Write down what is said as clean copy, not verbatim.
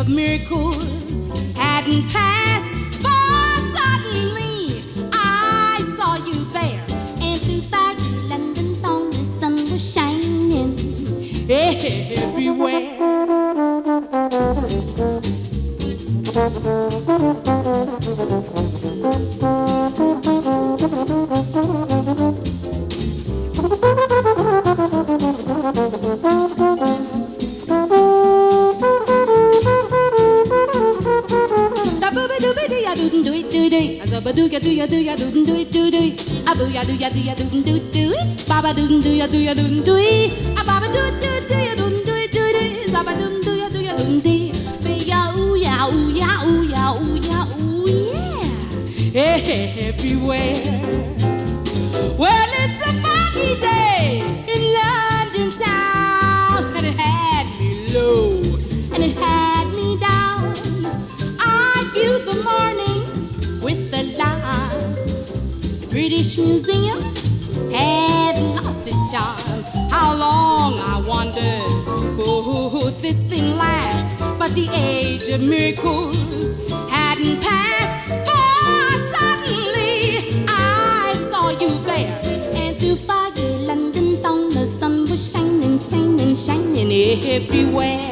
of miracles hadn't passed, for suddenly I saw you there. And through foggy London town, the sun was shining everywhere. Do ya do ya do ya do do do do abu ya do ya do ya do do do baba do do ya do ya do do baba do do do ya do do do baba do do ya do ya do do be ya ooh ya ooh ya ooh ya ooh ya ooh yeah everywhere. Well, it's a foggy day in London town, and it had me low and it had me down. I viewed the morning with the light. The British Museum had lost its charm. How long, I wondered, could this thing last? But the age of miracles hadn't passed, for suddenly I saw you there. And through foggy London town, the sun was shining, shining, shining everywhere.